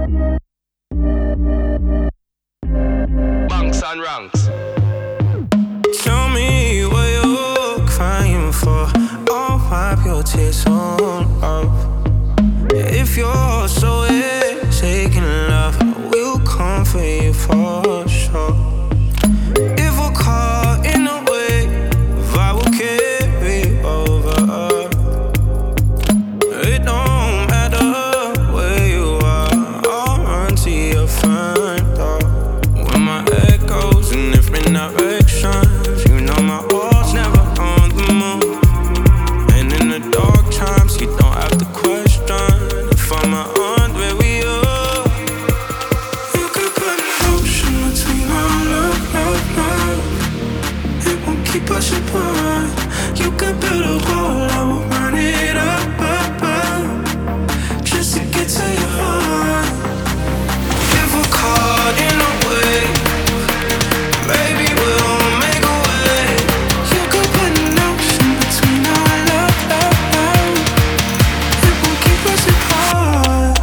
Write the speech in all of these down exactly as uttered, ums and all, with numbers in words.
Banks and ranks. Tell me what you're crying for. I'll wipe your tears on off. If you're so sick in love, I will comfort you for sure. If we're caught in a wave, I will carry over. It don't matter where you are, I'll run to your front door. When my head goes in different directions, you know my heart's never on the move. And in the dark times, you don't have to question if I'm around where we are. You could put an ocean between our love, love, love. It won't keep us apart. You could build a wall, I will run it up, up, up, just to get to your heart. If we're caught in a wave, maybe we'll make a way. You could put an ocean between our love, love, love. It won't keep us apart.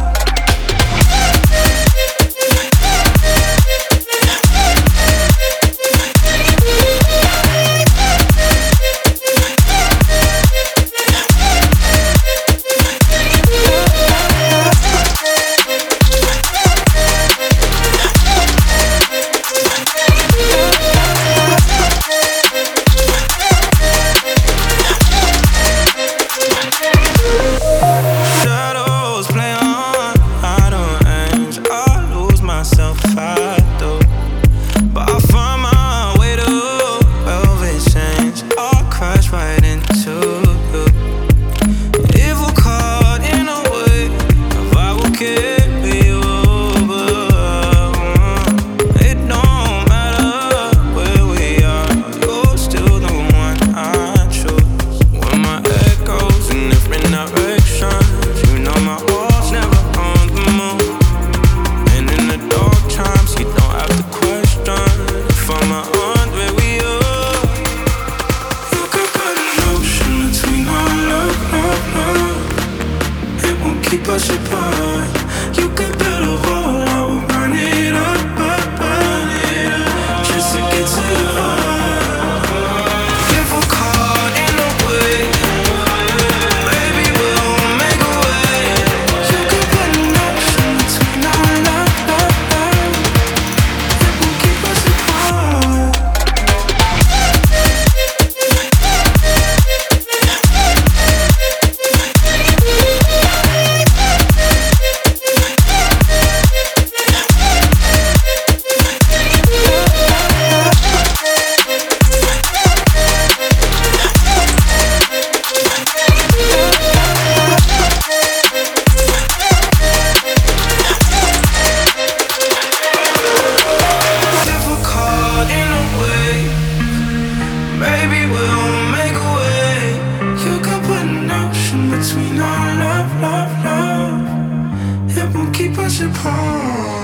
Shadows play on, I don't aim. I lose myself if I do. But I find my way to velvet chains. I'll crash right into you. If we're caught in a wave, I will carry you over. It don't matter where we are, you're still the one I choose. When my head goes in different directions, you know my heart's never on the move. And in the dark times, you don't have to question if I'm around where we are. You could put an ocean between our love, love, love. It won't keep us apart. You could build a wall, I will run it up, up, up, just to get to your heart. If we're caught in a wave, maybe we'll make a way. You could put an ocean between our love, love, love. It won't keep us apart. If we're caught in a wave, maybe we'll make a way. You could put an ocean between our love, love, love. It won't keep us apart.